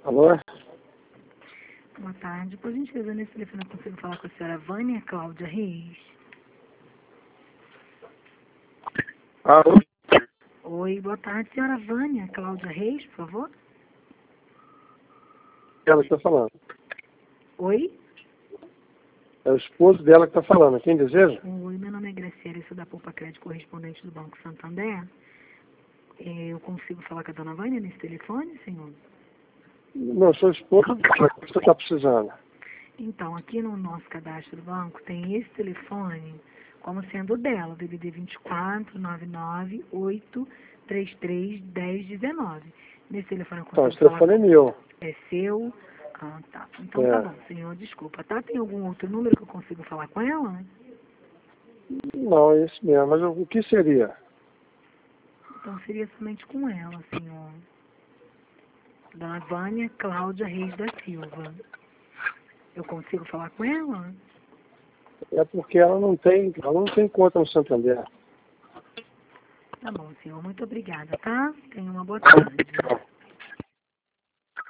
Alô? Boa tarde. Por gentileza, nesse telefone eu consigo falar com a senhora Vânia Cláudia Reis? Alô? Oi, boa tarde. Senhora Vânia Cláudia Reis, por favor? Ela que está falando. Oi? É o esposo dela que está falando. Quem deseja? Oi, meu nome é Graciela, sou da Poupa Crédito, correspondente do Banco Santander. Eu consigo falar com a dona Vânia nesse telefone, senhor? Não, sou esposo. O que você está precisando? Então, aqui no nosso cadastro do banco tem esse telefone como sendo o dela, DDD 24 99 833 1019. Nesse telefone eu Então, consigo esse falar telefone é meu. é seu. Ah, tá. Então tá bom, senhor, desculpa. Tá? Tem algum outro número que eu consigo falar com ela? Não, é esse mesmo. Mas o que seria? Então seria somente com ela, senhor. Dona Vânia Cláudia Reis da Silva. Eu consigo falar com ela? É porque ela não tem conta no Santander. Tá bom, senhor. Muito obrigada, tá? Tenha uma boa tarde.